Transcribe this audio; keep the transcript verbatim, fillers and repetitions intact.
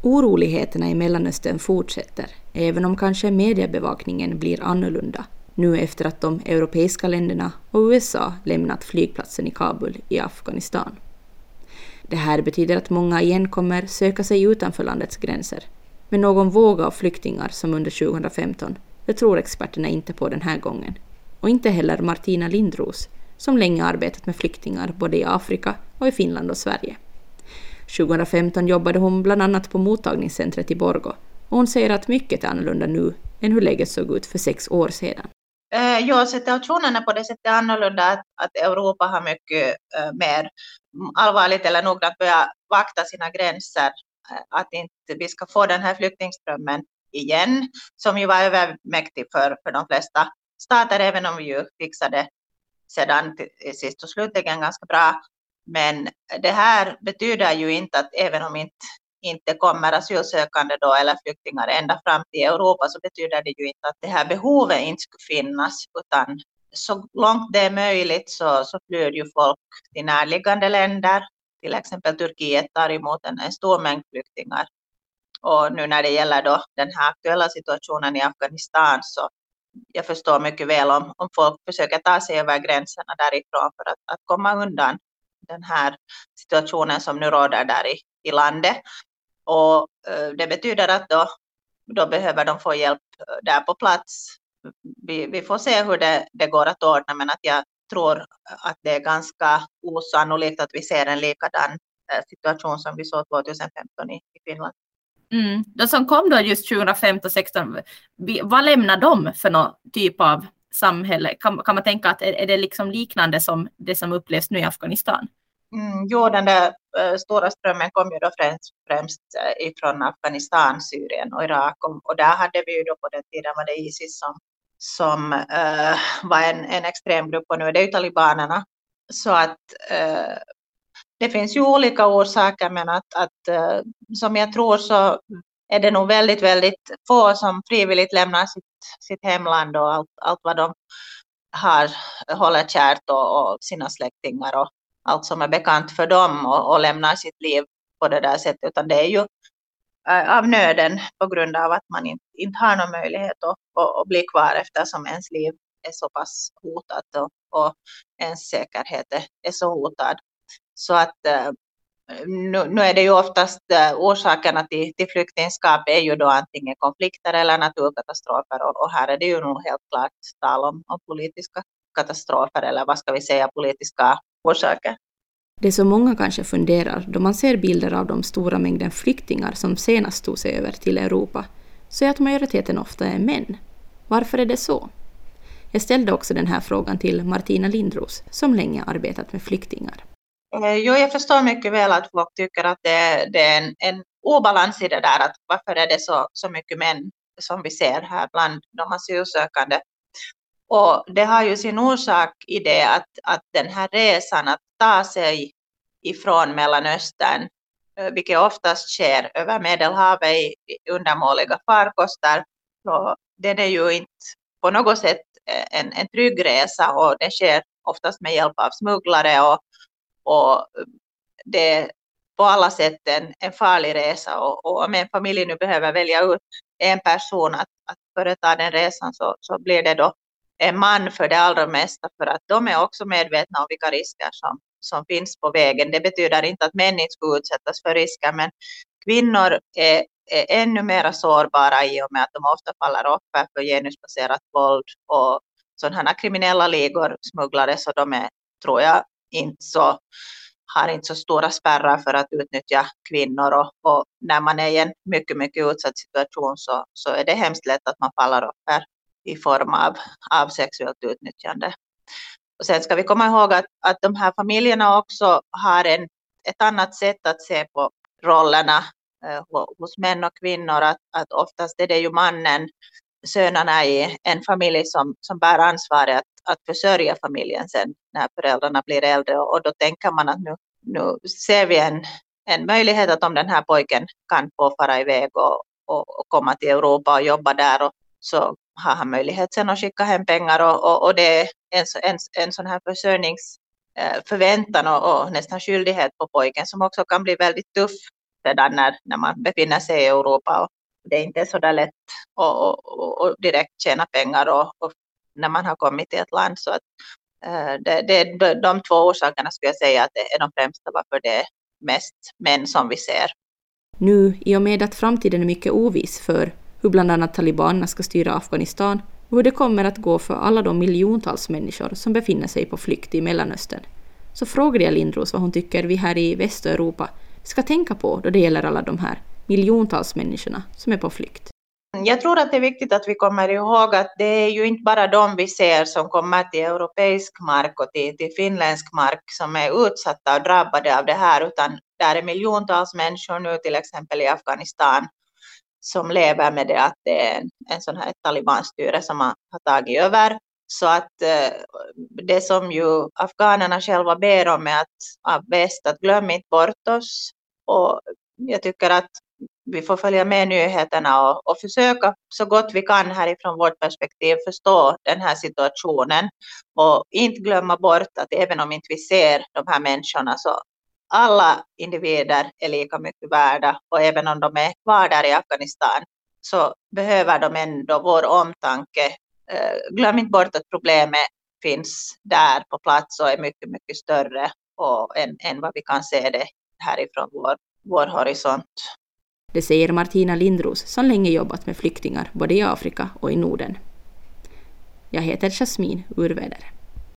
Oroligheterna i Mellanöstern fortsätter, även om kanske mediebevakningen blir annorlunda, nu efter att de europeiska länderna och U S A lämnat flygplatsen i Kabul i Afghanistan. Det här betyder att många igen kommer söka sig utanför landets gränser, men någon våg av flyktingar som under tjugohundrafemton, det tror experterna inte på den här gången. Och inte heller Martina Lindros, som länge arbetat med flyktingar både i Afrika och i Finland och Sverige. tjugohundrafemton jobbade hon bland annat på mottagningscentret i Borgå, och hon säger att mycket är annorlunda nu än hur läget såg ut för sex år sedan. Eh, ja, situationen är på det sättet annorlunda att, att Europa har mycket eh, mer allvarligt eller noggrant börjat vakta sina gränser, eh, att inte vi ska få den här flyktingströmmen igen, som ju var övermäktig för, för de flesta stater, även om vi ju fixade sedan till sist och slutligen ganska bra. Men det här betyder ju inte att även om inte, inte kommer asylsökande då eller flyktingar ända fram till Europa, så betyder det ju inte att det här behovet inte skulle finnas, utan så långt det är möjligt så, så flyr ju folk till närliggande länder. Till exempel Turkiet tar emot en, en stor mängd flyktingar. Och nu när det gäller då den här aktuella situationen i Afghanistan, så jag förstår mycket väl om, om folk försöker ta sig över gränserna därifrån för att, att komma undan den här situationen som nu råder där i, i landet. Och eh, det betyder att då, då behöver de få hjälp där på plats. Vi, vi får se hur det, det går att ordna, men att jag tror att det är ganska osannolikt att vi ser en likadan eh, situation som vi såg tjugohundrafemton i, i Finland. Mm. De som kom då just tjugohundrafemton sexton, vad lämnar de för någon typ av samhälle? Kan, kan man tänka att är, är det liksom liknande som det som upplevs nu i Afghanistan? Mm, jo, den där äh, stora strömmen kom ju då främst, främst äh, ifrån Afghanistan, Syrien och Irak. Och, och där hade vi ju då på den tiden var det ISIS som, som äh, var en, en extremgrupp, och nu är det ju talibanerna. Så att äh, det finns ju olika orsaker, men att, att äh, som jag tror så är det nog väldigt, väldigt få som frivilligt lämnar sitt, sitt hemland och allt, allt vad de har håller kärt och, och sina släktingar och allt som är bekant för dem och, och lämnar sitt liv på det där sättet, utan det är ju äh, av nöden på grund av att man inte, inte har någon möjlighet att, att, att bli kvar eftersom ens liv är så pass hotat och, och ens säkerhet är, är så hotad. Så att äh, nu, nu är det ju oftast äh, orsakerna till, till flyktingskap är ju då antingen konflikter eller naturkatastrofer, och, och här är det ju nog helt klart tal om, om politiska katastrofer, eller vad ska vi säga, politiska orsaker. Det som många kanske funderar då man ser bilder av de stora mängden flyktingar som senast tog sig över till Europa, så är att majoriteten ofta är män. Varför är det så? Jag ställde också den här frågan till Martina Lindros, som länge arbetat med flyktingar. Eh, jo, jag förstår mycket väl att folk tycker att det, det är en, en obalans i det där, att varför är det så, så mycket män som vi ser här bland de asylsökande. Och det har ju sin orsak i det att, att den här resan att ta sig ifrån Mellanöstern, vilket oftast sker över Medelhavet i undermåliga farkoster, så den är ju inte på något sätt en, en trygg resa, och det sker oftast med hjälp av smugglare, och, och det är på alla sätt en, en farlig resa. Och, och om en familj nu behöver välja ut en person att, att företa den resan, så, så blir det då en man för det allra mesta, för att de är också medvetna om vilka risker som, som finns på vägen. Det betyder inte att män inte ska utsättas för risker, men kvinnor är, är ännu mer sårbara i och med att de ofta faller offer för genusbaserat våld och sådana kriminella ligor, smugglare, så de är, tror jag, inte så, har inte så stora spärrar för att utnyttja kvinnor, och, och när man är i en mycket, mycket utsatt situation så, så är det hemskt lätt att man faller offer i form av, av sexuellt utnyttjande. Och sen ska vi komma ihåg att, att de här familjerna också har en, ett annat sätt att se på rollerna eh, hos män och kvinnor. Att, att oftast är det ju mannen, sönerna i en familj som, som bär ansvaret att, att försörja familjen sen när föräldrarna blir äldre. Och, och då tänker man att nu, nu ser vi en, en möjlighet att om den här pojken kan få fara iväg och, och, och komma till Europa och jobba där, och så har han möjlighet sen att skicka hem pengar, och, och, och det är en, en, en sån här försörjningsförväntan och, och nästan skyldighet på pojken som också kan bli väldigt tuff sedan när, när man befinner sig i Europa och det är inte så där lätt att och, och direkt tjäna pengar och, och när man har kommit till ett land. Så att, uh, det, det, de två orsakerna skulle jag säga att det är de främsta varför det är mest män som vi ser. Nu, i och med att framtiden är mycket oviss för hur bland annat talibanerna ska styra Afghanistan och hur det kommer att gå för alla de miljontals människor som befinner sig på flykt i Mellanöstern, så frågade jag Lindros vad hon tycker vi här i Västeuropa ska tänka på då det gäller alla de här miljontals människorna som är på flykt. Jag tror att det är viktigt att vi kommer ihåg att det är ju inte bara de vi ser som kommer till europeisk mark och till, till finländsk mark som är utsatta och drabbade av det här, utan där är miljontals människor nu till exempel i Afghanistan som lever med det att det är en, en sån här talibanstyre som har, har tagit över. Så att eh, det som ju afghanerna själva ber om är att av väst att glömma inte bort oss. Och jag tycker att vi får följa med nyheterna och, och försöka så gott vi kan härifrån vårt perspektiv förstå den här situationen och inte glömma bort att även om inte vi ser de här människorna så alla individer är lika mycket värda och även om de är kvar där i Afghanistan så behöver de ändå vår omtanke. Glöm inte bort att problemet finns där på plats och är mycket, mycket större och än, än vad vi kan se det härifrån vår, vår horisont. Det säger Martina Lindros som länge jobbat med flyktingar både i Afrika och i Norden. Jag heter Jasmin Urväder.